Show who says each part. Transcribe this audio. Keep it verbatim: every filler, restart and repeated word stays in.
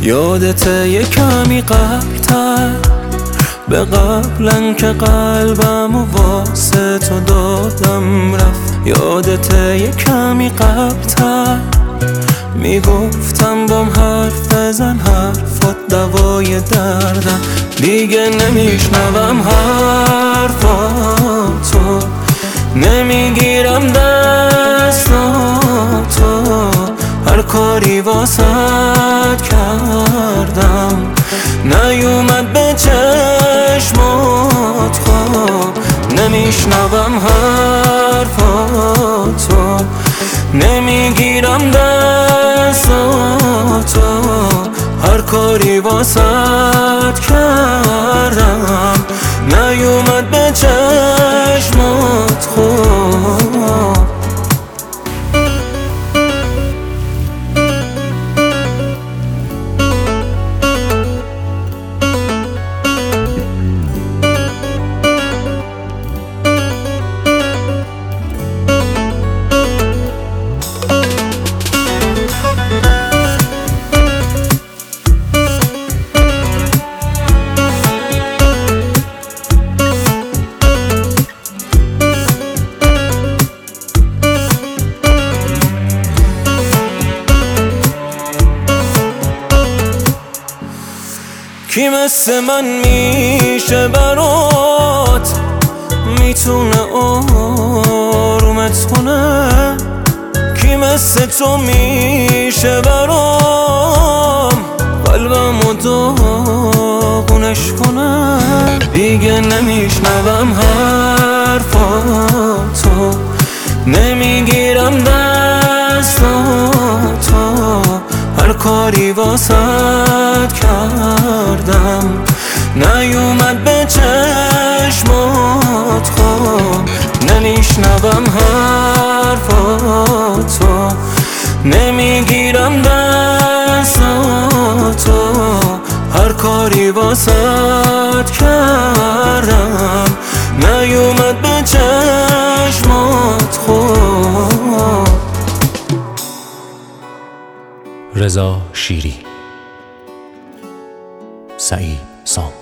Speaker 1: یادت یه کمی قبل‌تر، به قبلن که قلبم و واسه تو دادم رفت. یادت یه کمی قبل‌تر، میگفتم بام حرف بزن، حرفات دوای دردم. دیگه نمیشنوم حرفاتو، نمیگیرم دستاتو، هر کاری واسد کردم نیومد به چشمات خواب. نمیشنوم حرفاتو، نمیگیرم دستاتو، هر کاری واسد کردم نیومد به چشمات خواب. کی مثل من میشه برات، میتونه آرومت کنه؟ کی مثل تو میشه برام، قلبمو داغونش کنه؟ دیگه نمیشنوم حرفاتو، نمیگیرم دستاتو، هر کاری واسد کردم نیومد به چشمات خواب. نمیشنوم حرفاتو، نمیگیرم دستاتو، هر کاری واسد کردم نیومد به چشمات خواب.
Speaker 2: رضا شیری، سعید سام.